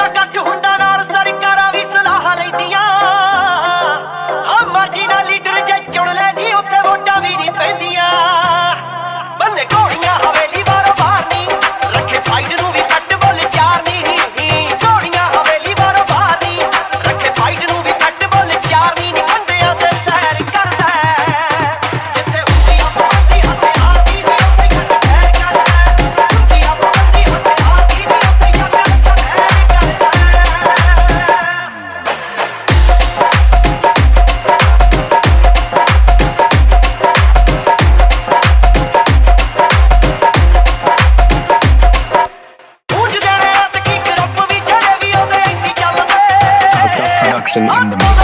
ਜਿੰਨਾ ਕੱਟ ਹੁੰਦਾ ਨਾਲ ਸਰਕਾਰਾਂ ਵੀ ਸਲਾਹ ਲੈਂਦੀਆਂ ਹਾਂ ਮਰਜ਼ੀ ਨਾਲ ਲੀਡਰ ਜੇ ਚੁਣ ਲੈ ਜੀ ਉੱਥੇ ਵੋਟਾਂ ਵੀ ਨਹੀਂ ਪੈਂਦੀਆਂ ਬੰਨੇ ਘੋੜੀਆਂ ਹਵੇਲੀ ਬਾਰੋਂ ਬਾਹਰ ਨਹੀਂ ਰੱਖੇ ਫਾਈਟ ਨੂੰ ਵੀ ਕੱਟ ਬੋਲ ਚਾਰ ਨਹੀਂ ਘੋੜੀਆਂ ਹਵੇਲੀ ਬਾਰੋਂ ਬਾਹਰ ਨਹੀਂ ਰੱਖੇ ਫਾਈਟ ਨੂੰ ਵੀ ਕੱਟ ਬੋਲ ਚਾਰ ਨਹੀਂ ਕੰਡਿਆਂ ਤੇ ਸੈਰ ਕਰਦਾ ਜਿੱਥੇ ਹੁੰਦੀਆਂ ਪਾਉਂਦੀ ਹਥਿਆਰ ਦੀ ਉੱਥੇ ਯਾਰ ਖੈਰ ਕਰਦਾ ਹੁੰਦੀਆਂ ਪਾਉਂਦੀ ਹਥਿਆਰ ਦੀ ਉੱਥੇ ਯਾਰ ਖੈਰ ਕਰਦਾ Production in the mix.